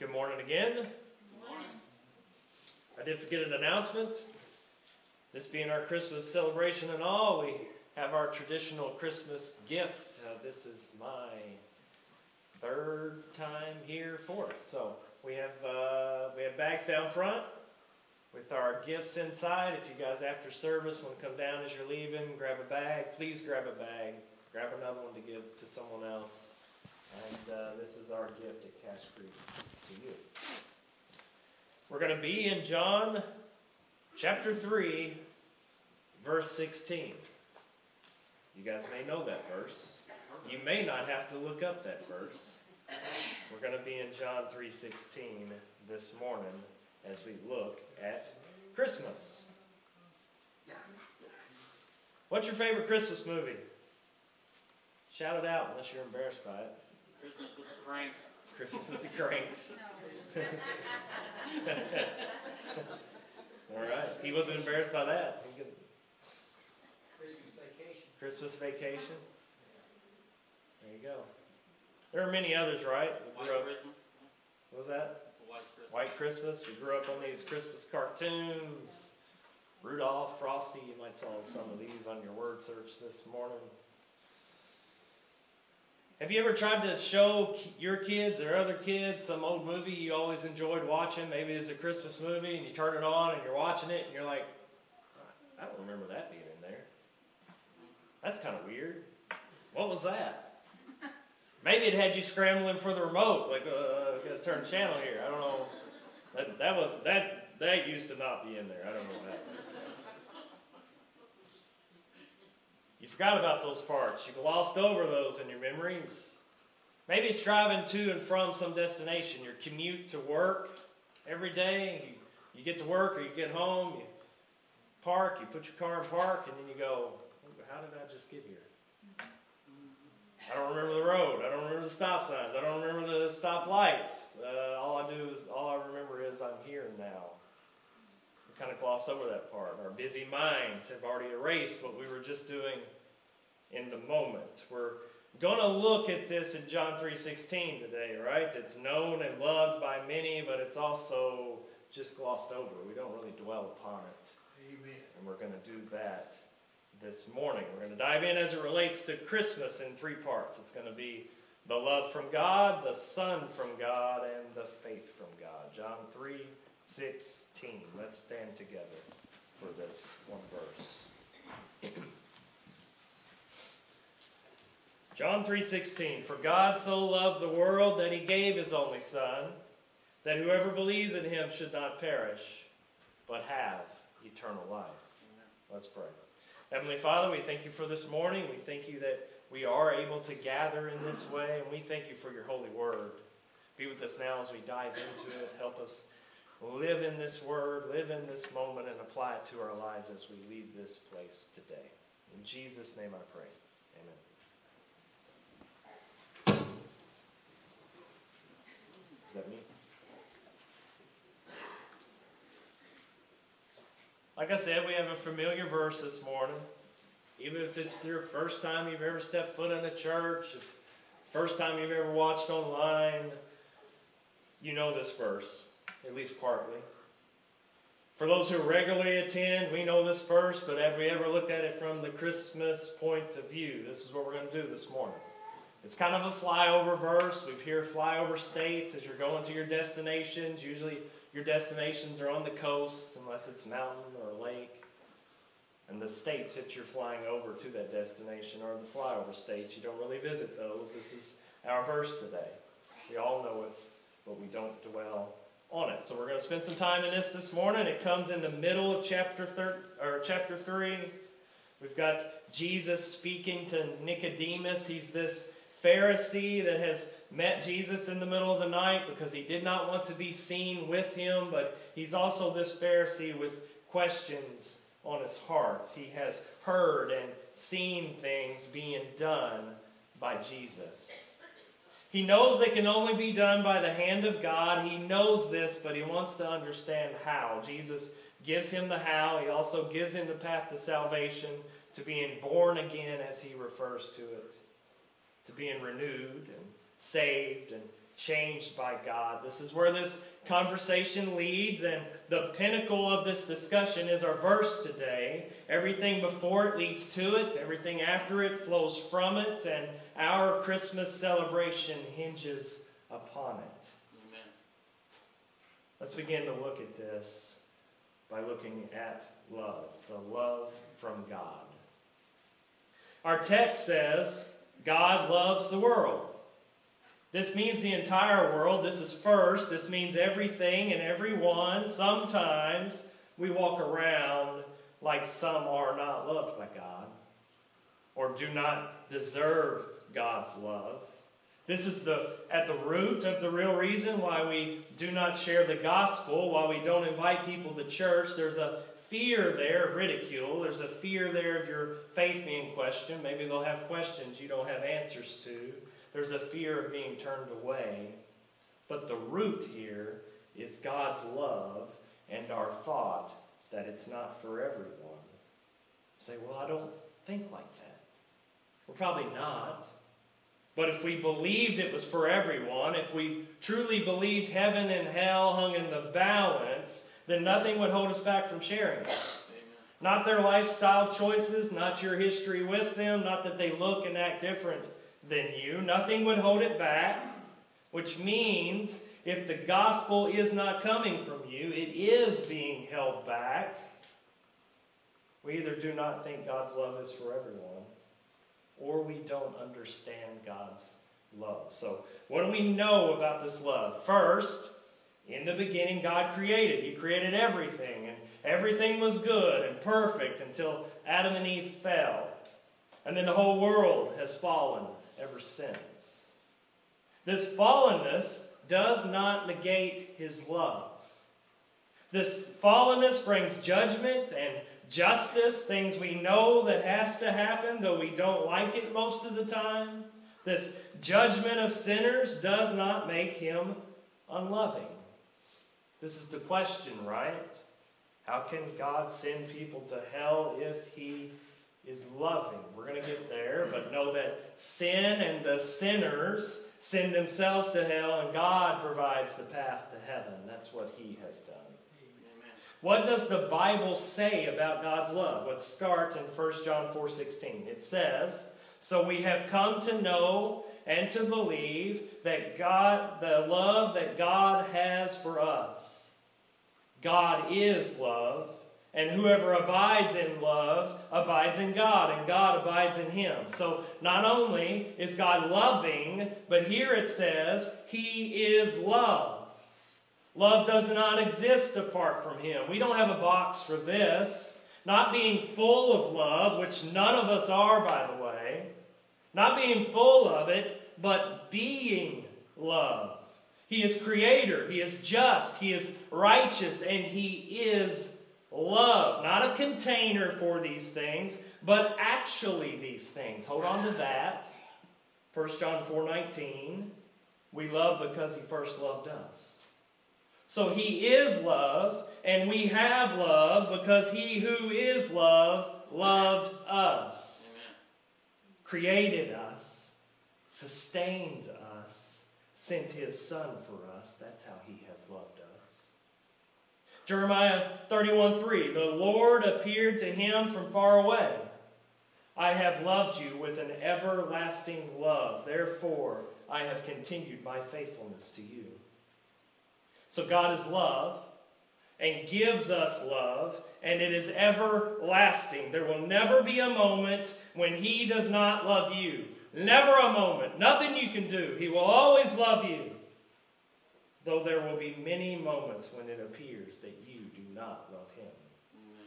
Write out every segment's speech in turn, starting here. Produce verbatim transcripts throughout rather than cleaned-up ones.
Good morning again. Good morning. I did forget an announcement. This being our Christmas celebration and all, we have our traditional Christmas gift. Uh, this is my third time here for it. So we have uh, we have bags down front with our gifts inside. If you guys after service want to come down as you're leaving, grab a bag. Please grab a bag. Grab another one to give to someone else. And uh, this is our gift at Cache Creek to you. We're going to be in John chapter three, verse sixteen. You guys may know that verse. You may not have to look up that verse. We're going to be in John three sixteen this morning as we look at Christmas. What's your favorite Christmas movie? Shout it out unless you're embarrassed by it. Christmas with the Cranks. Christmas with the Cranks. All right. He wasn't embarrassed by that. He could... Christmas Vacation. Christmas Vacation. There you go. There are many others, right? We White grew up... Christmas. What was that? White Christmas. White Christmas. We grew up on these Christmas cartoons. Rudolph, Frosty. You might saw some of these on your word search this morning. Have you ever tried to show your kids or other kids some old movie you always enjoyed watching? Maybe it's a Christmas movie and you turn it on and you're watching it and you're like, I don't remember that being in there. That's kind of weird. What was that? Maybe it had you scrambling for the remote, like, uh, I gotta turn the channel here. I don't know. That, that was that that used to not be in there. I don't know what happened. You forgot about those parts. You glossed over those in your memories. Maybe it's driving to and from some destination. Your commute to work every day. You, you get to work or you get home. You park. You put your car in park. And then you go, how did I just get here? I don't remember the road. I don't remember the stop signs. I don't remember the stop lights. Uh, all I do is, all I remember is I'm here now. We kind of glossed over that part. Our busy minds have already erased what we were just doing in the moment. We're going to look at this in John three sixteen today, right? It's known and loved by many, but it's also just glossed over. We don't really dwell upon it. Amen. And we're going to do that this morning. We're going to dive in as it relates to Christmas in three parts. It's going to be the love from God, the Son from God, and the faith from God. John three sixteen. Let's stand together for this one verse. John three sixteen. For God so loved the world that he gave his only Son, that whoever believes in him should not perish, but have eternal life. Amen. Let's pray. Heavenly Father, we thank you for this morning. We thank you that we are able to gather in this way, and we thank you for your holy word. Be with us now as we dive into it. Help us live in this word, live in this moment, and apply it to our lives as we leave this place today. In Jesus' name I pray. Amen. Is that me? Like I said, we have a familiar verse this morning. Even if it's your first time you've ever stepped foot in a church, if first time you've ever watched online, you know this verse, at least partly. For those who regularly attend, we know this verse, but have we ever looked at it from the Christmas point of view? This is what we're going to do this morning. It's kind of a flyover verse. We've heard flyover states as you're going to your destinations. Usually your destinations are on the coast, unless it's mountain or lake. And the states that you're flying over to that destination are the flyover states. You don't really visit those. This is our verse today. We all know it, but we don't dwell on it. So we're going to spend some time in this this morning. It comes in the middle of chapter thir- or chapter three. We've got Jesus speaking to Nicodemus. He's this Pharisee that has met Jesus in the middle of the night because he did not want to be seen with him, but he's also this Pharisee with questions on his heart. He has heard and seen things being done by Jesus. He knows they can only be done by the hand of God. He knows this, but he wants to understand how. Jesus gives him the how. He also gives him the path to salvation, to being born again as he refers to it, to being renewed and saved and changed by God. This is where this conversation leads, and the pinnacle of this discussion is our verse today. Everything before it leads to it, everything after it flows from it, and our Christmas celebration hinges upon it. Amen. Let's begin to look at this by looking at love, the love from God. Our text says, God loves the world. This means the entire world. This is first. This means everything and everyone. Sometimes we walk around like some are not loved by God or do not deserve God's love. This is the at the root of the real reason why we do not share the gospel, why we don't invite people to church. There's a fear there of ridicule. There's a fear there of your faith being questioned. Maybe they'll have questions you don't have answers to. There's a fear of being turned away. But the root here is God's love and our thought that it's not for everyone. You say, well, I don't think like that. Well, probably not. But if we believed it was for everyone, if we truly believed heaven and hell hung in the balance, then nothing would hold us back from sharing it. Amen. Not their lifestyle choices, not your history with them, not that they look and act different than you. Nothing would hold it back, which means if the gospel is not coming from you, it is being held back. We either do not think God's love is for everyone, or we don't understand God's love. So, what do we know about this love? First, in the beginning, God created. He created everything, and everything was good and perfect until Adam and Eve fell. And then the whole world has fallen ever since. This fallenness does not negate His love. This fallenness brings judgment and justice, things we know that has to happen, though we don't like it most of the time. This judgment of sinners does not make Him unloving. This is the question, right? How can God send people to hell if He is loving? We're going to get there, but know that sin and the sinners send themselves to hell, and God provides the path to heaven. That's what He has done. Amen. What does the Bible say about God's love? Let's start in First John four sixteen. It says, "So we have come to know and to believe that God, the love that God has for us. God is love, and whoever abides in love abides in God, and God abides in him." So not only is God loving, but here it says He is love. Love does not exist apart from Him. We don't have a box for this. Not being full of love, which none of us are, by the way. Not being full of it, but being love. He is creator. He is just. He is righteous. And He is love. Not a container for these things, but actually these things. Hold on to that. First John four nineteen. We love because He first loved us. So He is love, and we have love because He who is love loved us. Amen. Created us, sustains us, sent His Son for us. That's how He has loved us. Jeremiah thirty-one three. The Lord appeared to him from far away. I have loved you with an everlasting love. Therefore, I have continued my faithfulness to you. So God is love and gives us love, and it is everlasting. There will never be a moment when He does not love you. Never a moment. Nothing you can do. He will always love you. Though there will be many moments when it appears that you do not love Him. Amen.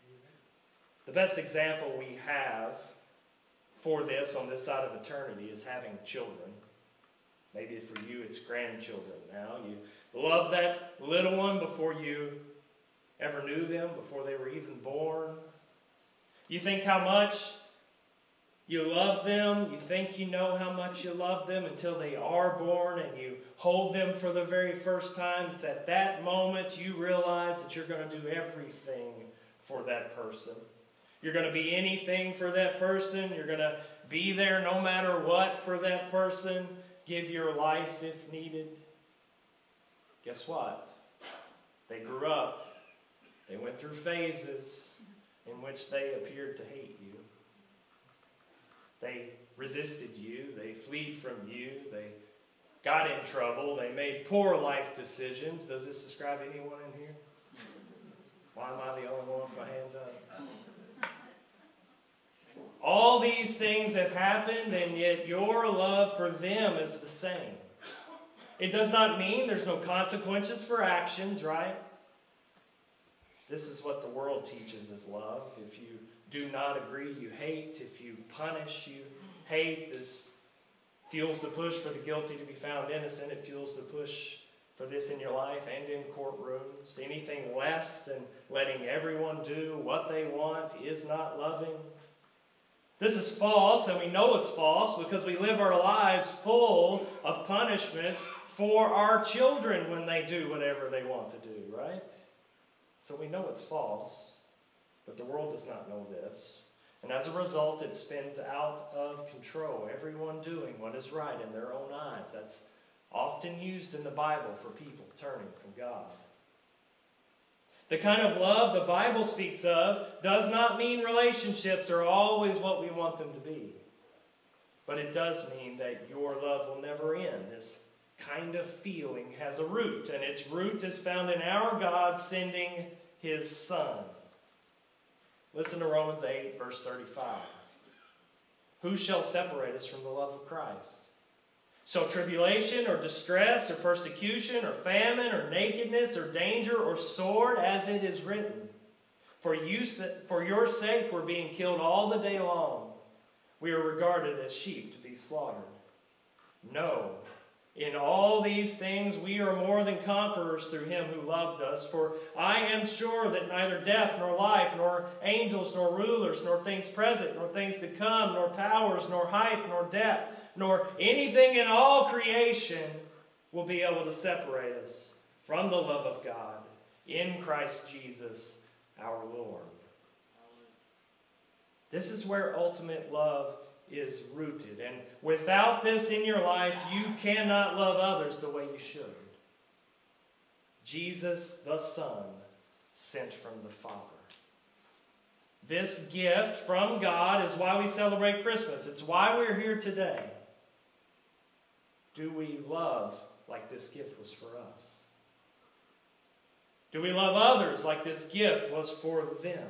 The best example we have for this on this side of eternity is having children. Maybe for you it's grandchildren now. You love that little one before you ever knew them, before they were even born. You think how much you love them. You think you know how much you love them until they are born and you hold them for the very first time. It's at that moment you realize that you're going to do everything for that person. You're going to be anything for that person. You're going to be there no matter what for that person. give your life if needed. Guess what? They grew up. They went through phases in which they appeared to hate you. They resisted you. They fled from you. They got in trouble. They made poor life decisions. Does this describe anyone in here? Why am I the only one with my hand up? All these things have happened, and yet your love for them is the same. It does not mean there's no consequences for actions, right? This is what the world teaches as love. If you do not agree, you hate. If you punish, you hate. This fuels the push for the guilty to be found innocent. It fuels the push for this in your life and in courtrooms. Anything less than letting everyone do what they want is not loving. This is false, and we know it's false because we live our lives full of punishments for our children when they do whatever they want to do, right? So we know it's false, but the world does not know this. And as a result, it spins out of control. Everyone doing what is right in their own eyes. That's often used in the Bible for people turning from God. The kind of love the Bible speaks of does not mean relationships are always what we want them to be. But it does mean that your love will never end. This kind of feeling has a root, and its root is found in our God sending His Son. Listen to Romans eight, verse thirty-five. Who shall separate us from the love of Christ? Shall tribulation or distress or persecution or famine or nakedness or danger or sword, as it is written, For you, for your sake we're being killed all the day long. We are regarded as sheep to be slaughtered. No, in all these things we are more than conquerors through Him who loved us. For I am sure that neither death nor life, nor angels, nor rulers, nor things present, nor things to come, nor powers, nor height, nor depth, nor anything in all creation will be able to separate us from the love of God in Christ Jesus our Lord. This is where ultimate love is rooted. And without this in your life, you cannot love others the way you should. Jesus, the Son, sent from the Father. This gift from God is why we celebrate Christmas. It's why we're here today. Do we love like this gift was for us? Do we love others like this gift was for them?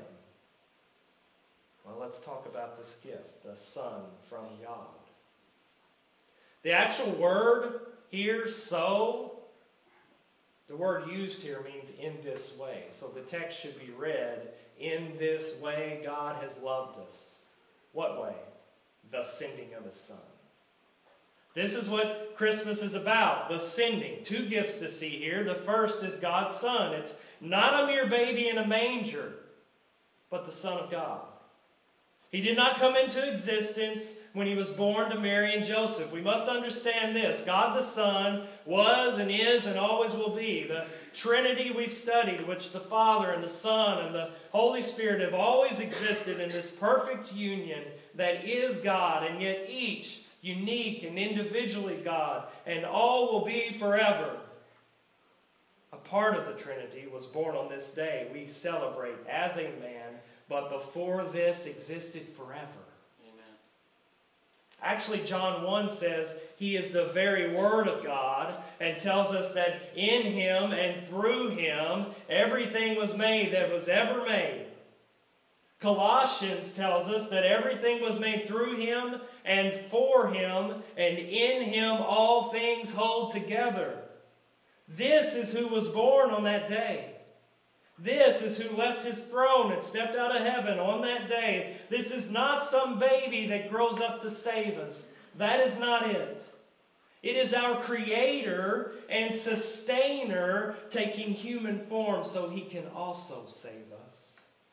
Well, let's talk about this gift, the Son from God. The actual word here, so, the word used here means in this way. So the text should be read, in this way God has loved us. What way? The sending of His Son. This is what Christmas is about, the sending. Two gifts to see here. The first is God's Son. It's not a mere baby in a manger, but the Son of God. He did not come into existence when He was born to Mary and Joseph. We must understand this. God the Son was and is and always will be. The Trinity we've studied, which the Father and the Son and the Holy Spirit have always existed in this perfect union that is God, and yet each unique and individually God, and all will be forever. A part of the Trinity was born on this day we celebrate as a man, but before this existed forever. Amen. Actually, John one says He is the very Word of God, and tells us that in Him and through Him everything was made that was ever made. Colossians tells us that everything was made through Him and for Him, and in Him all things hold together. This is who was born on that day. This is who left His throne and stepped out of heaven on that day. This is not some baby that grows up to save us. That is not it. It is our Creator and Sustainer taking human form so He can also save us.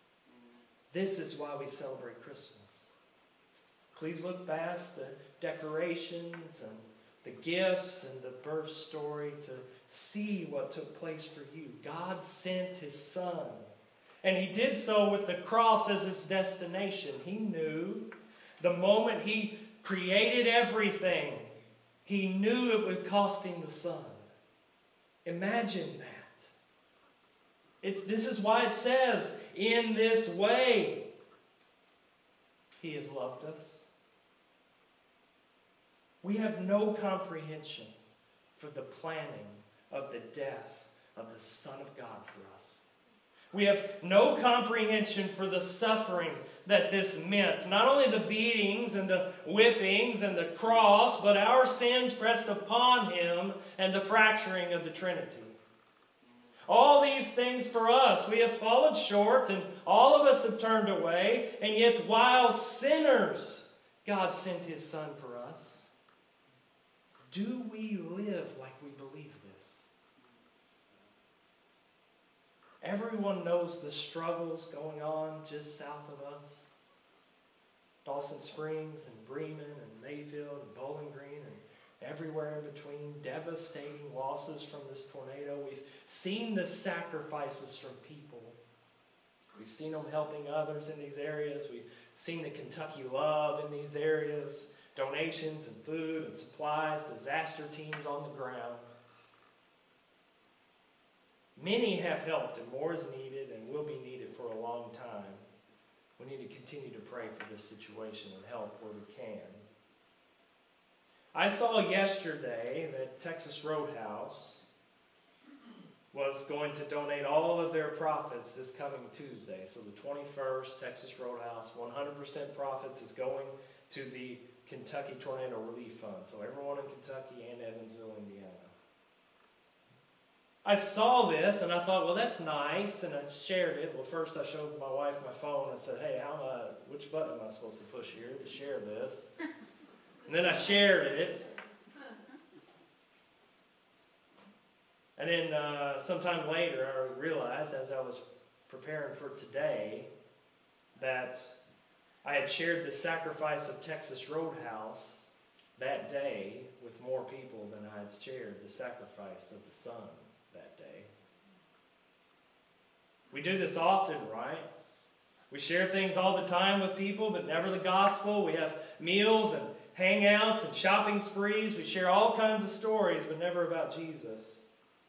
This is why we celebrate Christmas. Please look past the decorations and the gifts and the birth story to see what took place for you. God sent His Son. And He did so with the cross as His destination. He knew the moment He created everything, He knew it would cost him the Son. Imagine that. It's, this is why it says, in this way, He has loved us. We have no comprehension for the planning of the death of the Son of God for us. We have no comprehension for the suffering that this meant. Not only the beatings and the whippings and the cross, but our sins pressed upon Him and the fracturing of the Trinity. All these things for us. We have fallen short and all of us have turned away. And yet while sinners, God sent His Son for us. Do we live like we believe this? Everyone knows the struggles going on just south of us. Dawson Springs and Bremen and Mayfield and Bowling Green and everywhere in between. Devastating losses from this tornado. We've seen the sacrifices from people. We've seen them helping others in these areas. We've seen the Kentucky love in these areas. Donations and food and supplies. Disaster teams on the ground. Many have helped and more is needed and will be needed for a long time. We need to continue to pray for this situation and help where we can. I saw yesterday that Texas Roadhouse was going to donate all of their profits this coming Tuesday. So the twenty-first, Texas Roadhouse, one hundred percent profits is going to the Kentucky Tornado Relief Fund. So everyone in Kentucky and Evansville, Indiana. I saw this and I thought, well, that's nice, and I shared it. Well, first I showed my wife my phone and said, hey, how am I, which button am I supposed to push here to share this? And then I shared it. And then uh, sometime later I realized, as I was preparing for today, that I had shared the sacrifice of Texas Roadhouse that day with more people than I had shared the sacrifice of the Son that day. We do this often, right? We share things all the time with people, but never the gospel. We have meals and hangouts and shopping sprees. We share all kinds of stories, but never about Jesus.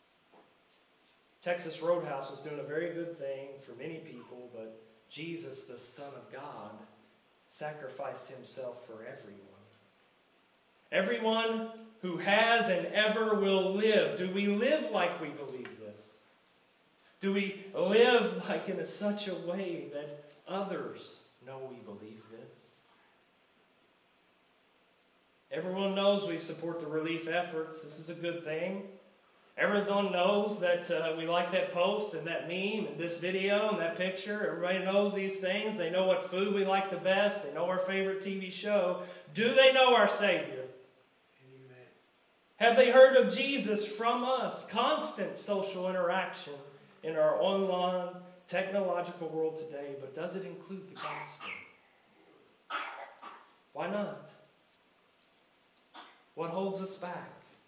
Texas Roadhouse was doing a very good thing for many people, but Jesus, the Son of God, sacrificed Himself for everyone. Everyone who has and ever will live. Do we live like we believe this? Do we live like in a, such a way that others know we believe this? Everyone knows we support the relief efforts. This is a good thing. Everyone knows that uh, we like that post and that meme and this video and that picture. Everybody knows these things. They know what food we like the best. They know our favorite T V show. Do they know our Savior? Amen. Have they heard of Jesus from us? Constant social interaction in our online technological world today. But does it include the gospel? Why not? What holds us back?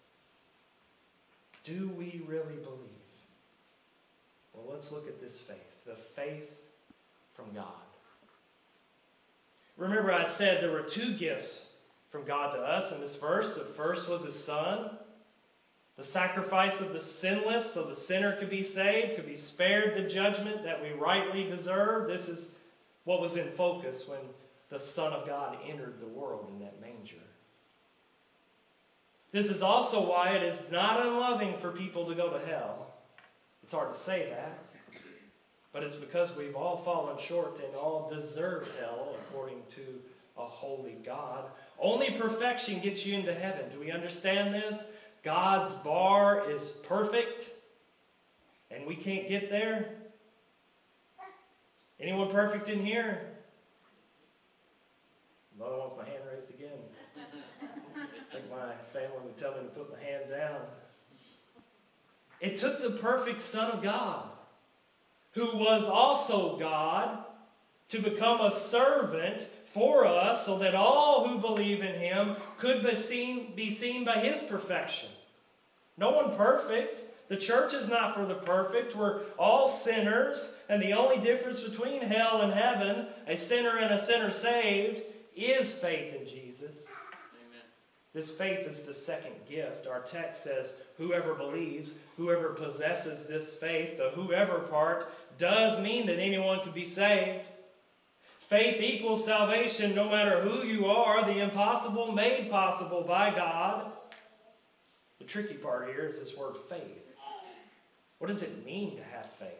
Do we really believe? Well, let's look at this faith. The faith from God. Remember I said there were two gifts from God to us in this verse. The first was His Son. The sacrifice of the sinless so the sinner could be saved, could be spared the judgment that we rightly deserve. This is what was in focus when the Son of God entered the world in that manger. This is also why it is not unloving for people to go to hell. It's hard to say that. But it's because we've all fallen short and all deserve hell according to a holy God. Only perfection gets you into heaven. Do we understand this? God's bar is perfect. And we can't get there. Anyone perfect in here? Another one with my hand raised again. I think my family would tell me to put my hand down. It took the perfect Son of God, who was also God, to become a servant for us so that all who believe in Him could be seen, be seen by His perfection. No one perfect. The church is not for the perfect. We're all sinners, and the only difference between hell and heaven, a sinner and a sinner saved, is faith in Jesus. Amen. This faith is the second gift. Our text says, whoever believes, whoever possesses this faith. The whoever part does mean that anyone can be saved. Faith equals salvation no matter who you are, the impossible made possible by God. The tricky part here is this word faith. What does it mean to have faith?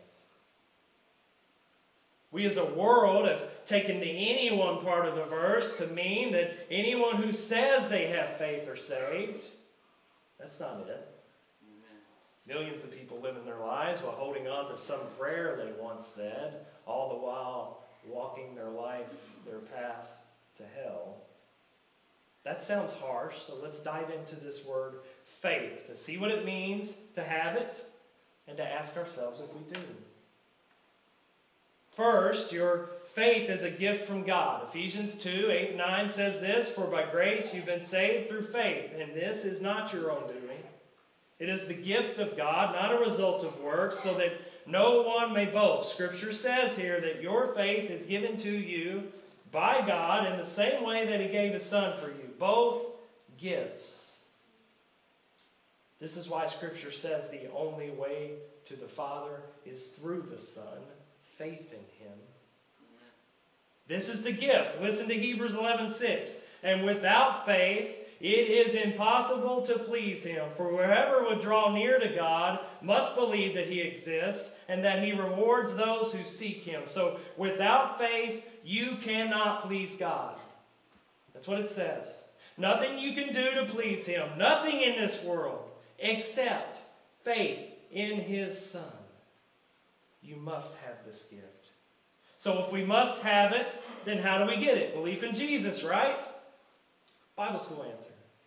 We as a world have taken the anyone part of the verse to mean that anyone who says they have faith are saved. That's not it. Amen. Millions of people living their lives while holding on to some prayer they once said, all the while walking their life, their path to hell. That sounds harsh, so let's dive into this word faith to see what it means to have it and to ask ourselves if we do. First, your faith is a gift from God. Ephesians two, eight, and nine says this, for by grace you've been saved through faith, and this is not your own doing. It is the gift of God, not a result of works, so that no one may boast. Scripture says here that your faith is given to you by God in the same way that He gave His Son for you. Both gifts. This is why Scripture says the only way to the Father is through the Son. Faith in Him. This is the gift. Listen to Hebrews eleven six. And without faith, it is impossible to please Him. For whoever would draw near to God must believe that He exists and that He rewards those who seek Him. So without faith, you cannot please God. That's what it says. Nothing you can do to please Him. Nothing in this world except faith in His Son. You must have this gift. So if we must have it, then how do we get it? Belief in Jesus, right? Bible school answer.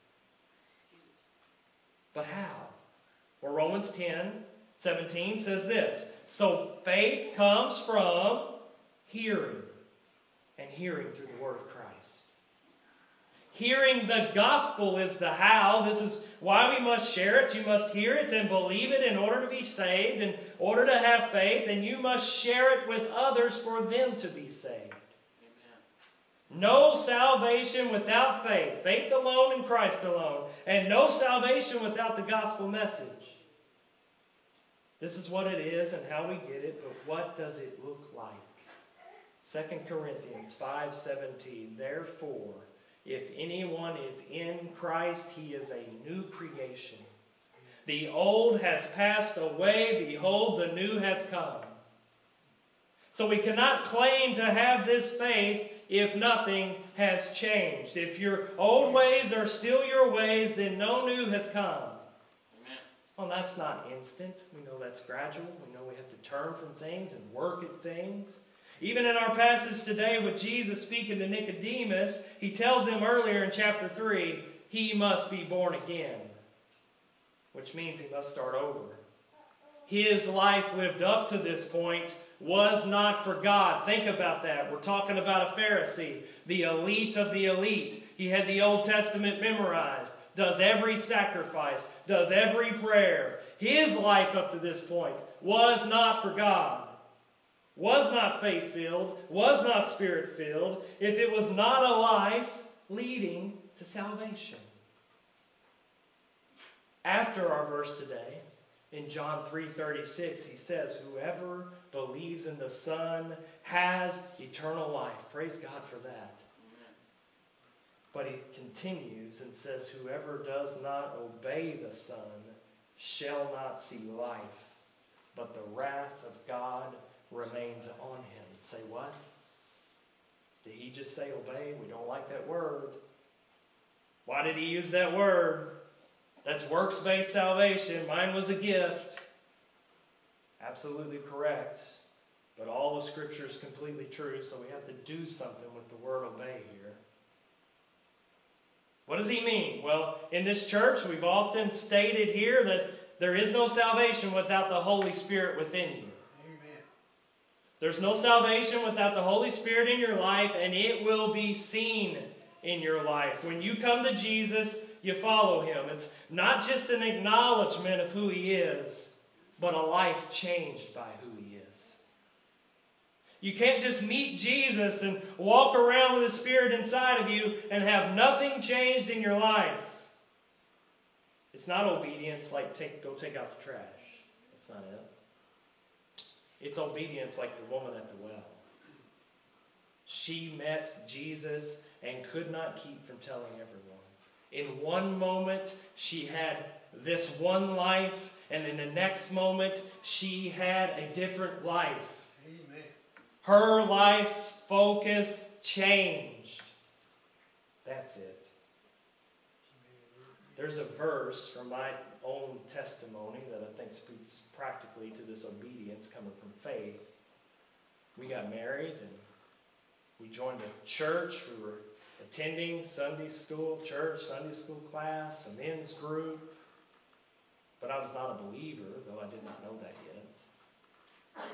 But how? Well, Romans ten seventeen says this. So faith comes from hearing, and hearing through the word of Christ. Hearing the gospel is the how. This is why we must share it. You must hear it and believe it in order to be saved, in order to have faith, and you must share it with others for them to be saved. Amen. No salvation without faith. Faith alone in Christ alone. And no salvation without the gospel message. This is what it is and how we get it, but what does it look like? Second Corinthians five seventeen. Therefore, if anyone is in Christ, he is a new creation. The old has passed away. Behold, the new has come. So we cannot claim to have this faith if nothing has changed. If your old ways are still your ways, then no new has come. Amen. Well, that's not instant. We know that's gradual. We know we have to turn from things and work at things. Even in our passage today with Jesus speaking to Nicodemus, he tells them earlier in chapter three, he must be born again. Which means he must start over. His life lived up to this point was not for God. Think about that. We're talking about a Pharisee, the elite of the elite. He had the Old Testament memorized, does every sacrifice, does every prayer. His life up to this point was not for God. Was not faith-filled, was not spirit-filled, if it was not a life leading to salvation. After our verse today, in John three thirty-six, he says, whoever believes in the Son has eternal life. Praise God for that. Amen. But he continues and says, whoever does not obey the Son shall not see life, but the wrath of God remains on him. Say what? Did he just say obey? We don't like that word. Why did he use that word? That's works-based salvation. Mine was a gift. Absolutely correct. But all of Scripture is completely true, so we have to do something with the word obey here. What does he mean? Well, in this church, we've often stated here that there is no salvation without the Holy Spirit within you. Amen. There's no salvation without the Holy Spirit in your life, and it will be seen in your life. When you come to Jesus, you follow him. It's not just an acknowledgement of who he is, but a life changed by who he is. You can't just meet Jesus and walk around with the Spirit inside of you and have nothing changed in your life. It's not obedience like take go take out the trash. That's not it. It's obedience like the woman at the well. She met Jesus and could not keep from telling everyone. In one moment, she had this one life, and in the next moment, she had a different life. Amen. Her life focus changed. That's it. There's a verse from my own testimony that I think speaks practically to this obedience coming from faith. We got married and we joined a church. We were attending Sunday school, church, Sunday school class, a men's group. But I was not a believer, though I did not know that yet.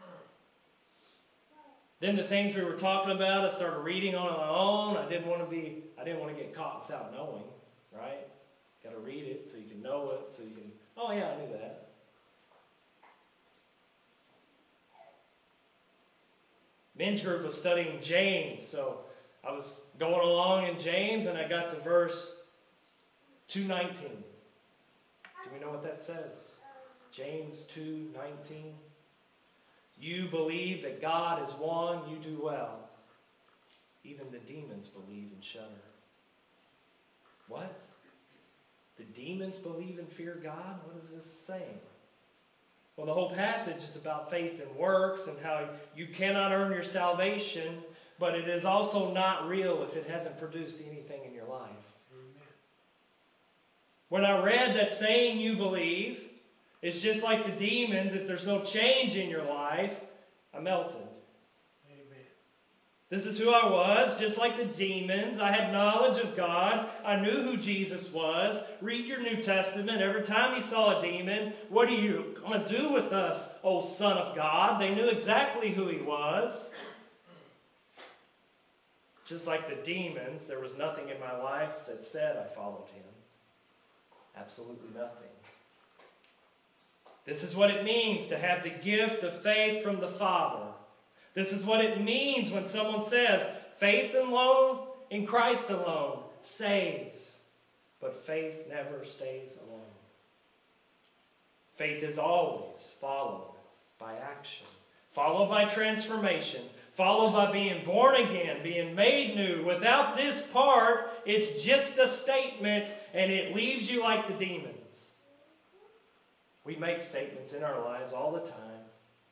Then the things we were talking about, I started reading on my own. I didn't want to be, I didn't want to get caught without knowing, right? Got to read it so you can know it, so you can, oh yeah, I knew that. Men's group was studying James, so I was going along in James, and I got to verse two nineteen. Do we know what that says? James two nineteen. You believe that God is one, you do well. Even the demons believe and shudder. What? The demons believe and fear God? What is this saying? Well, the whole passage is about faith and works and how you cannot earn your salvation, but it is also not real if it hasn't produced anything in your life. Amen. When I read that saying you believe, it's just like the demons. If there's no change in your life, I melted. Amen. This is who I was, just like the demons. I had knowledge of God. I knew who Jesus was. Read your New Testament. Every time he saw a demon, what are you going to do with us, O Son of God? They knew exactly who he was. Just like the demons, there was nothing in my life that said I followed him. Absolutely nothing. This is what it means to have the gift of faith from the Father. This is what it means when someone says, faith alone in Christ alone saves. But faith never stays alone. Faith is always followed by action, followed by transformation, followed by being born again, being made new. Without this part, it's just a statement, and it leaves you like the demons. We make statements in our lives all the time,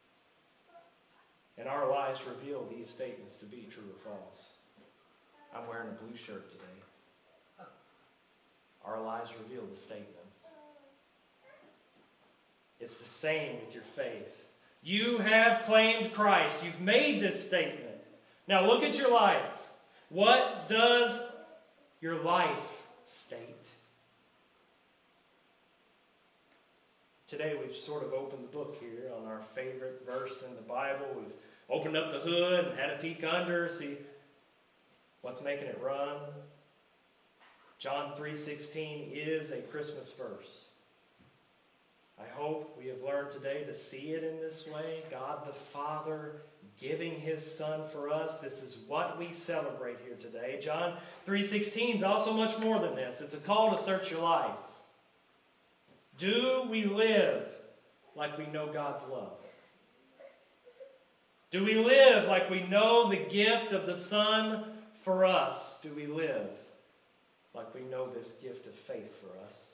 and our lives reveal these statements to be true or false. I'm wearing a blue shirt today. Our lives reveal the statements. It's the same with your faith. You have claimed Christ. You've made this statement. Now look at your life. What does your life state? Today we've sort of opened the book here on our favorite verse in the Bible. We've opened up the hood and had a peek under, see what's making it run. John three sixteen is a Christmas verse. I hope we have learned today to see it in this way. God the Father giving his Son for us. This is what we celebrate here today. John three sixteen is also much more than this. It's a call to search your life. Do we live like we know God's love? Do we live like we know the gift of the Son for us? Do we live like we know this gift of faith for us?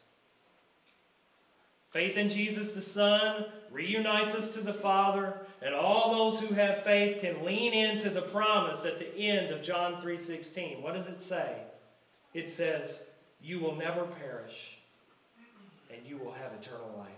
Faith in Jesus the Son reunites us to the Father, and all those who have faith can lean into the promise at the end of John three sixteen. What does it say? It says, you will never perish, and you will have eternal life.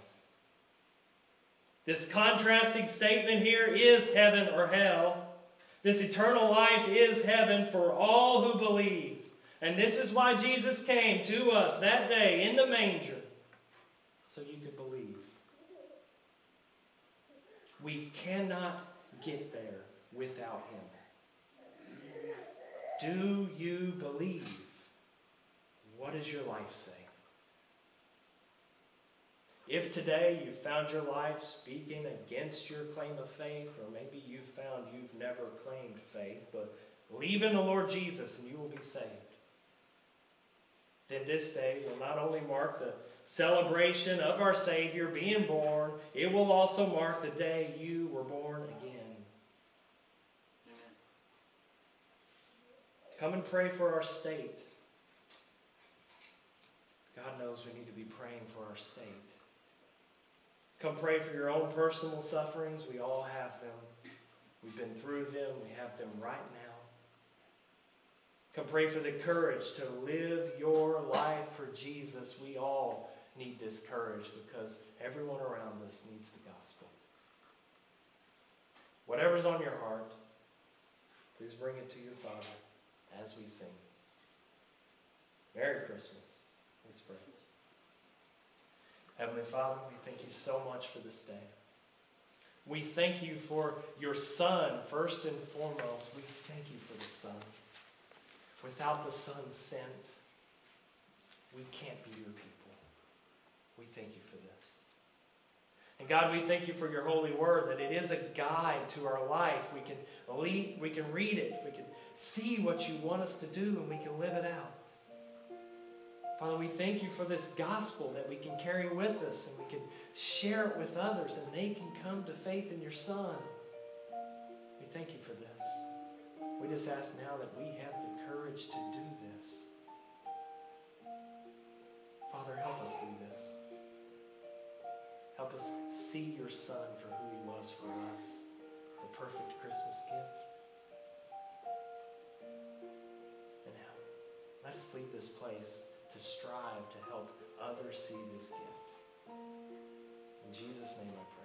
This contrasting statement here is heaven or hell. This eternal life is heaven for all who believe. And this is why Jesus came to us that day in the manger, so you could believe. We cannot get there without him. Do you believe? What does your life say? If today you found your life speaking against your claim of faith, or maybe you found you've never claimed faith, but believe in the Lord Jesus and you will be saved, then this day will not only mark the celebration of our Savior being born, it will also mark the day you were born again. Amen. Come and pray for our state. God knows we need to be praying for our state. Come pray for your own personal sufferings. We all have them. We've been through them. We have them right now. Come pray for the courage to live your life for Jesus. We all need this courage because everyone around us needs the gospel. Whatever's on your heart, please bring it to your Father as we sing. Merry Christmas. Let's pray. Heavenly Father, we thank you so much for this day. We thank you for your Son, first and foremost. We thank you for the Son. Without the Son's sent, we can't be your people. We thank you for this. And God, we thank you for your holy word, that it is a guide to our life. We can lead, we can read it. We can see what you want us to do, and we can live it out. Father, we thank you for this gospel that we can carry with us, and we can share it with others, and they can come to faith in your Son. We thank you for this. We just ask now that we have the courage to do this. Father, help us do this. Help us see your Son for who he was for us, the perfect Christmas gift. And now, let us leave this place to strive to help others see this gift. In Jesus' name I pray.